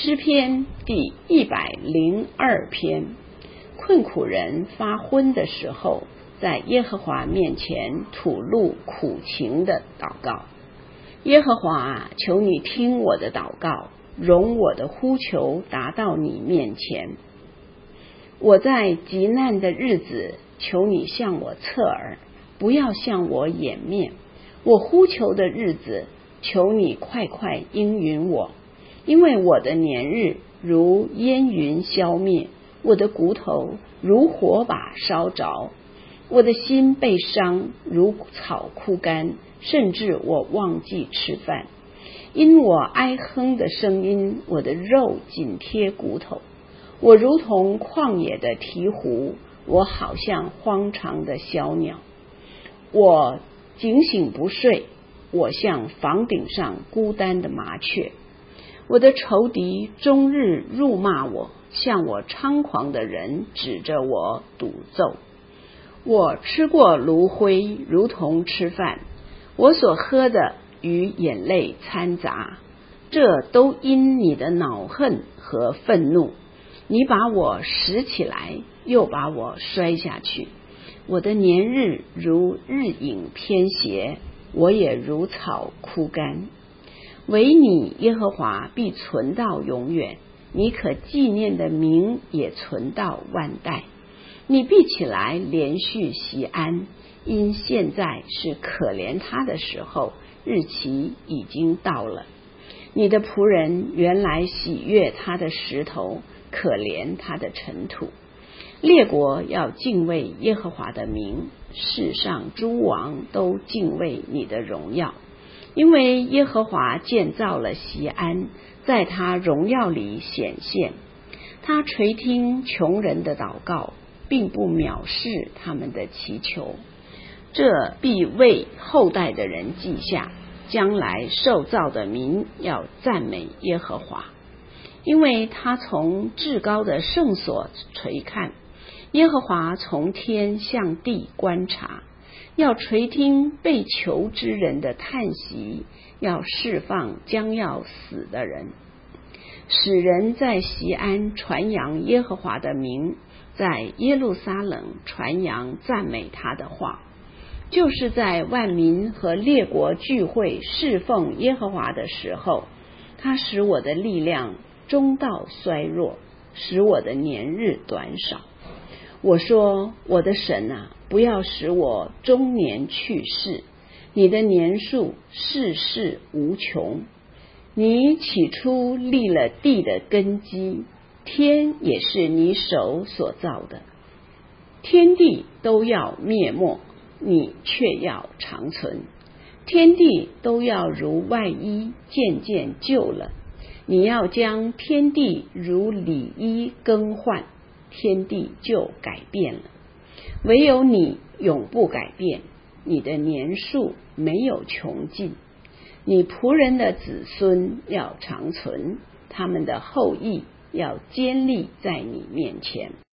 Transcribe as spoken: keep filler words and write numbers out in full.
诗篇第一百零二篇，困苦人发昏的时候，在耶和华面前吐露苦情的祷告。耶和华，求你听我的祷告，容我的呼求达到你面前。我在极难的日子，求你向我侧耳，不要向我掩面。我呼求的日子，求你快快应允我。因为我的年日如烟云消灭，我的骨头如火把烧着，我的心被伤如草枯干，甚至我忘记吃饭。因我哀哼的声音，我的肉紧贴骨头，我如同旷野的鹈鹕，我好像荒场的小鸟。我警醒不睡，我像房顶上孤单的麻雀。我的仇敌终日辱骂我，向我猖狂的人指着我赌咒。我吃过炉灰，如同吃饭，我所喝的与眼泪掺杂，这都因你的恼恨和愤怒。你把我拾起来，又把我摔下去。我的年日如日影偏斜，我也如草枯干。唯你耶和华必存到永远，你可纪念的名也存到万代。你必起来连续锡安，因现在是可怜他的时候，日期已经到了。你的仆人原来喜悦他的石头，可怜他的尘土。列国要敬畏耶和华的名，世上诸王都敬畏你的荣耀。因为耶和华建造了锡安，在他荣耀里显现。他垂听穷人的祷告，并不藐视他们的祈求。这必为后代的人记下，将来受造的民要赞美耶和华。因为他从至高的圣所垂看，耶和华从天向地观察，要垂听被囚之人的叹息，要释放将要死的人，使人在锡安传扬耶和华的名，在耶路撒冷传扬赞美他的话。就是在万民和列国聚会侍奉耶和华的时候，他使我的力量中道衰弱，使我的年日短少。我说，我的神啊，不要使我中年去世，你的年数世世无穷。你起初立了地的根基，天也是你手所造的，天地都要灭没，你却要长存。天地都要如外衣渐渐旧了，你要将天地如里衣更换，天地就改变了。唯有你永不改变，你的年数没有穷尽。你仆人的子孙要长存，他们的后裔要坚立在你面前。